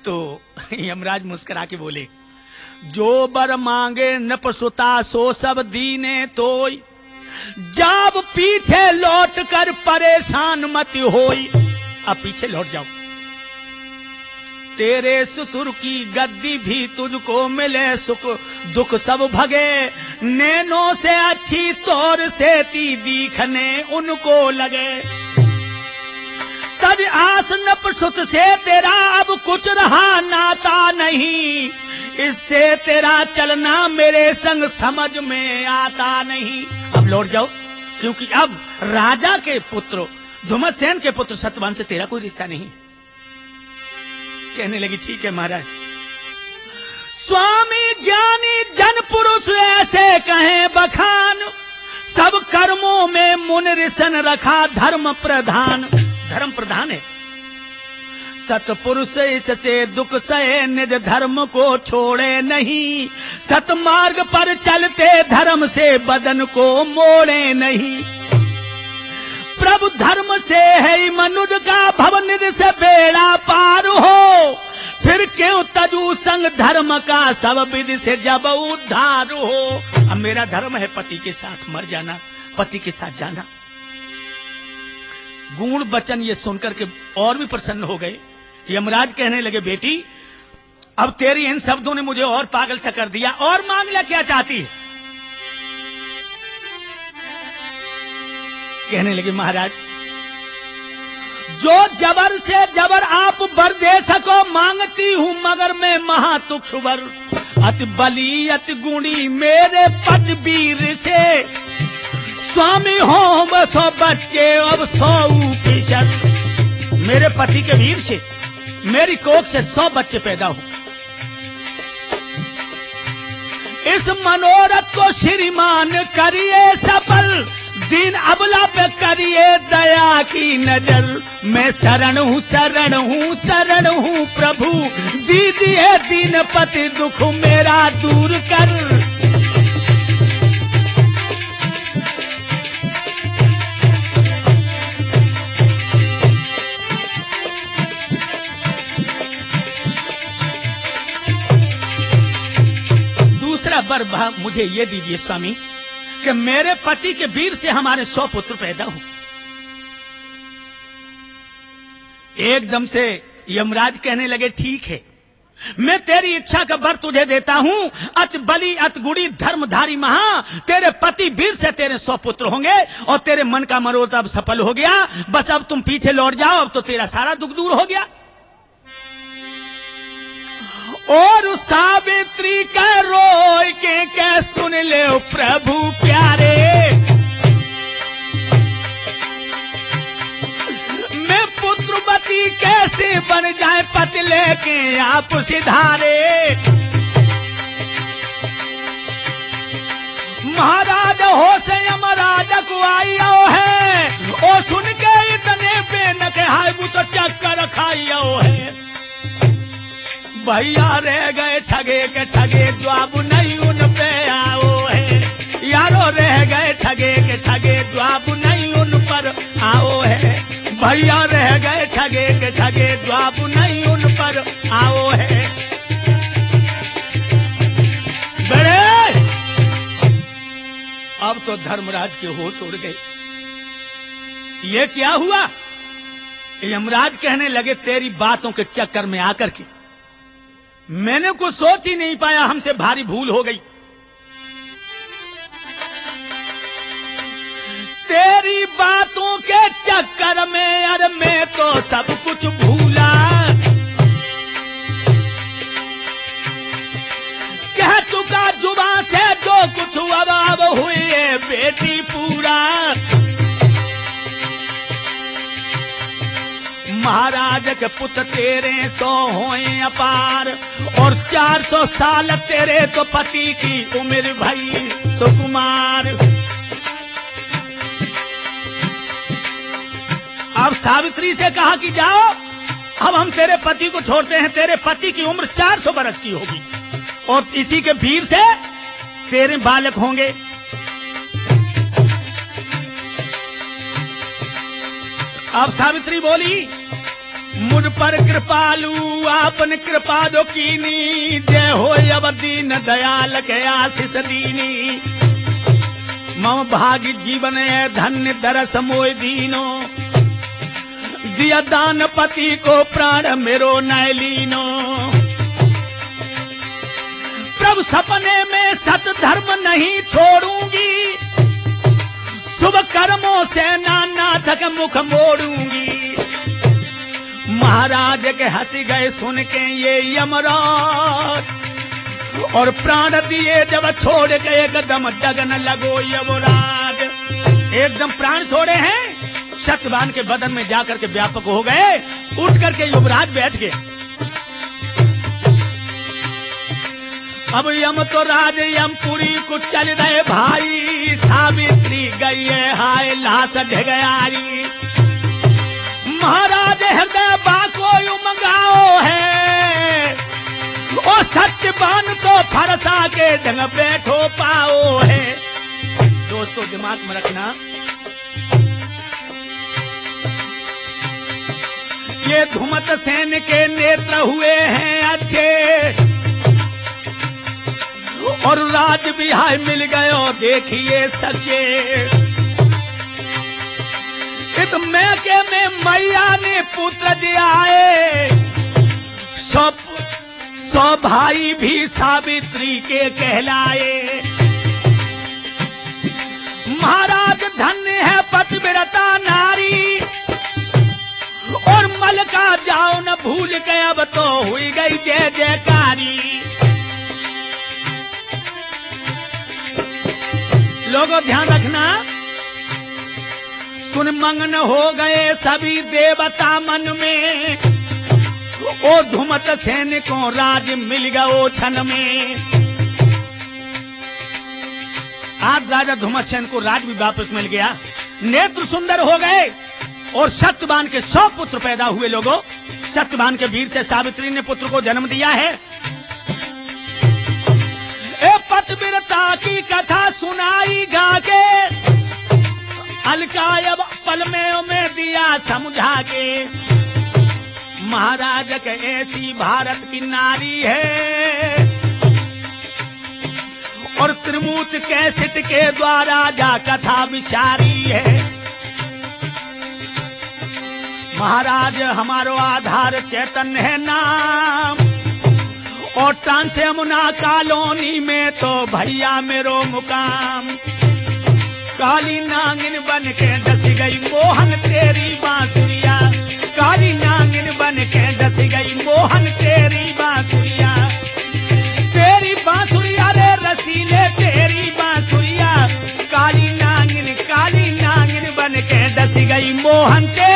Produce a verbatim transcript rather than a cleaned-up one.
तो यमराज मुस्कुरा के बोले, जो बर मांगे नपसुता सो सब दीने तोय, जब पीछे लौट कर परेशान मत होई। अब पीछे लौट जाओ, तेरे ससुर की गद्दी भी तुझको मिले, सुख दुख सब भगे, नैनों से अच्छी तौर से ती दिखने उनको लगे। तब आस नपसुत से तेरा अब कुछ रहा नाता नहीं, इससे तेरा चलना मेरे संग समझ में आता नहीं। अब लौट जाओ, क्योंकि अब राजा के पुत्र धुमतसेन के पुत्र सतवाहन से तेरा कोई रिश्ता नहीं। कहने लगी, ठीक है महाराज। स्वामी ज्ञानी जन पुरुष ऐसे कहें बखान, सब कर्मों में मुन ऋषन रखा धर्म प्रधान। धर्म प्रधान है। सतपुरुष इससे दुख सहे, निज धर्म को छोड़े नहीं, सतमार्ग पर चलते धर्म से बदन को मोड़े नहीं। प्रभु धर्म से है मनुज का भवनिधि से बेड़ा पार हो, फिर क्यों तजू संग धर्म का सब विधि से जब उद्धार हो। अब मेरा धर्म है पति के साथ मर जाना, पति के साथ जाना। गुण वचन ये सुनकर के और भी प्रसन्न हो गए। यमराज कहने लगे, बेटी अब तेरी इन शब्दों ने मुझे और पागल सा कर दिया, और मांग ले क्या चाहती है। कहने लगे, महाराज जो जबर से जबर आप बर दे सको मांगती हूं, मगर मैं महातुक्षुबर अति बली अति गुणी मेरे पद वीर से, स्वामी हो सौ बच्चे अब सौ फीसद। मेरे पति के वीर से मेरी कोख से सौ बच्चे पैदा हो। इस मनोरथ को श्रीमान करिए सफल, दीन अबला पे करिए दया की नजर। मैं शरण हूँ शरण हूँ शरण हूँ प्रभु, दीजिए दीन पति दुख मेरा दूर कर। बर मुझे ये दीजिए स्वामी कि मेरे पति के वीर से हमारे सौ पुत्र पैदा हो। एकदम से यमराज कहने लगे, ठीक है मैं तेरी इच्छा का वर तुझे देता हूं। अत बली अत गुड़ी धर्मधारी महा, तेरे पति वीर से तेरे सौ पुत्र होंगे और तेरे मन का मनोरथ अब सफल हो गया। बस अब तुम पीछे लौट जाओ, अब तो तेरा सारा दुख दूर हो गया। और सावित्री का रोय के कह सुन ले प्रभु प्यारे, मैं पुत्रवती कैसे बन जाए पति लेके आप सिधारे। महाराज हो से यमराज को आइयो है, और सुन के इतने बेन के हाय वो तो चक्कर खाइयो है। भैया रह गए ठगे के ठगे, जवाब नहीं उन पे आओ है। यारो रह गए ठगे के ठगे, जवाब नहीं उन पर आओ है। भैया रह गए ठगे के ठगे, जवाब नहीं उन पर आओ है। बड़े अब तो धर्मराज के होश उड़ गए। ये क्या हुआ? यमराज कहने लगे, तेरी बातों के चक्कर में आकर के मैंने कुछ सोच ही नहीं पाया, हमसे भारी भूल हो गई। तेरी बातों के चक्कर में अरे मैं तो सब कुछ भूला। कह चुका जुबान से जो कुछ अब अब हुए बेटी पूरा। महाराज के पुत्र तेरे सौ होए अपार, और चार सौ साल तेरे तो पति की उम्र भई सुकुमार। अब सावित्री से कहा कि जाओ, अब हम तेरे पति को छोड़ते हैं। तेरे पति की उम्र चार सौ बरस की होगी, और इसी के वीर से तेरे बालक होंगे। अब सावित्री बोली मुझ पर कृपालु आपन कृपा दो कीनी, जय हो अब दीन दयाल के आशीष दीनी। मम भाग्य जीवन है धन्य दरस मोय दीनो, दिया दान पति को प्राण मेरो नैलीनो। प्रभु सपने में सत धर्म नहीं छोड़ूंगी, शुभ कर्मों से नाना तक मुख मोड़ूंगी। महाराज के हंस गए सुन के ये यमराज, और प्राण दिए जब छोड़ के एकदम जगन लगो यमराज। एकदम प्राण छोड़े हैं, सत्यवान के बदन में जाकर के व्यापक हो गए। उठ करके युवराज बैठ गए। अब यम तो राज यमपुरी को चल रहे भाई, सावित्री गई है हाय लाश ढगयारी। महाराज हृदय बाको उमंगाओ है, ओ सत्यवान तो फरसा के ढंग बैठो पाओ है। दोस्तों दिमाग में रखना, ये धुमत सेन के नेत्र हुए हैं अच्छे, और राज बिहार मिल गयो देखिए सच्चे। इत मैके में मैया ने पुत्र दियाए, सौ सौ भाई भी सावित्री के कहलाए। महाराज धन्य है पतिव्रता नारी, और मल का जाओ न भूल के अब तो हुई गई जय जयकारी। लोगों ध्यान रखना, सुन मग्न हो गए सभी देवता मन में, ओ धुमत सेन को राज मिल गया ओ क्षण में। आज राजा धुमत सेन को राज भी वापस मिल गया, नेत्र सुंदर हो गए, और सत्यवान के सौ पुत्र पैदा हुए। लोगों, सत्यवान के वीर से सावित्री ने पुत्र को जन्म दिया है। ए पतिव्रता की कथा सुनाई गा के, अलकायब पल में में दिया समझा के। महाराज के ऐसी भारत की नारी है, और त्रिमूर्ति कैसेट के द्वारा जा कथा विचारी है। महाराज हमारो आधार चैतन्य है नाम, और ट्रांसे यमुना कॉलोनी में तो भैया मेरो मुकाम। काली नागिन बन के डस गई मोहन तेरी बांसुरिया, काली नागिन बन के डस गई मोहन तेरी बांसुरिया। तेरी बांसुरिया रे रसीले तेरी बांसुरिया, काली नागिन काली नागिन बन के डस गई मोहन तेरी